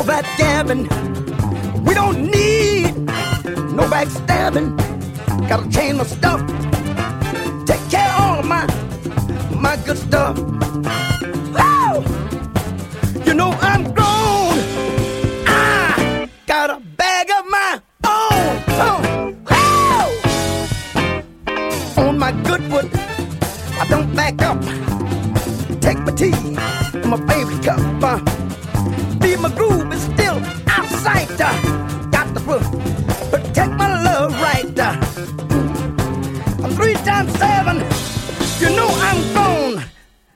all that gabbing. We don't need no backstabbing. Gotta change my stuff. Take care of all of my good stuff. Woo! You know I'm grown. I got a bag of my own. Woo! On my good foot, I don't back up. Take my tea in my favorite cup. Be my groove is still out of sight. Got to protect my love right. I'm 3 times 7. You know I'm gone.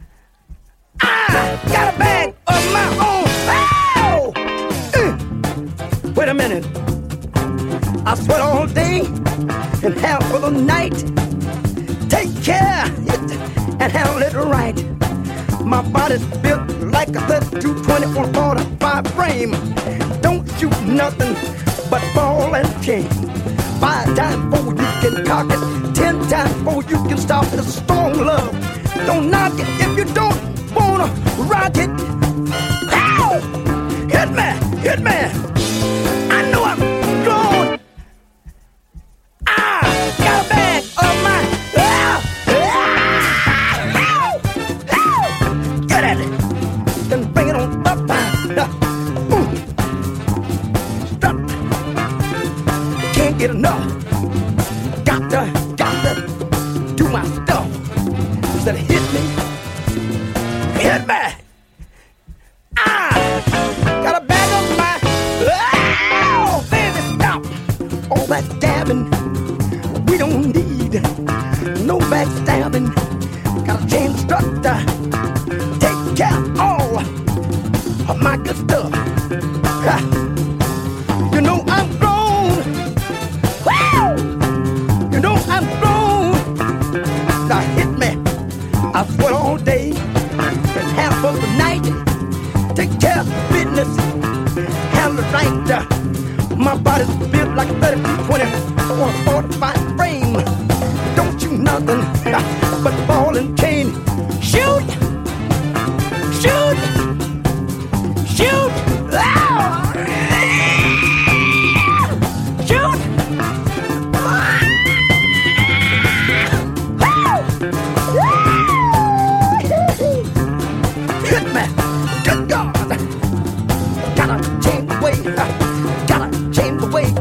I got a bag of my own. Oh! Wait a minute. I sweat all day and half of the night. Take care of it and handle it right. My body's built like a 3220 on a 45 frame. Don't shoot nothing but ball and chain. 5 times before you can cock it, 10 times before you can stop it. It's a strong love. Don't knock it if you don't wanna rock it. Ow! Hit me, hit me. I know I'm grown. I got a bag of my. Get at it. Then bring it on up. Stop. Can't get enough. Got to do my stuff. Instead of hit me. Hit me. I got a bag of my. Oh, baby, stop. All that stabbing. We don't need no backstabbing. Gotta change the structure. Take care of all of my good stuff. Ha. You know I'm grown. Woo! You know I'm grown. Now hit me. I sweat all day and half of the night. Take care of business. Handle it right. My body's built like a 3220 or a 45 frame. Don't you nothing but ball and chain. Shoot! Shoot! Shoot! Oh! Shoot! Hit me! Good God! Gotta change the way. Gotta change the way.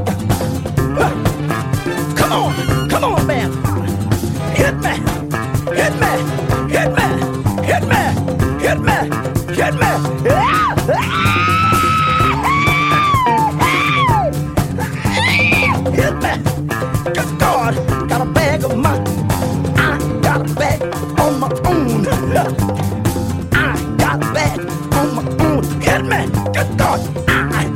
Come on, man! Hit me! Hit me! Hit me! Hit me! Hit me! Hit me! Hit me! Good God! Got a bag of mine. I got a bag on my own. I got a bag on my own. Hit me! Good God! I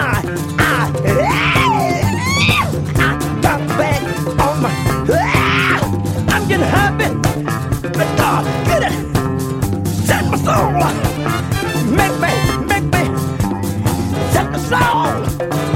got a bag on my. I'm getting happy. Good God! Get it! Set my soul! Make me, set the soul!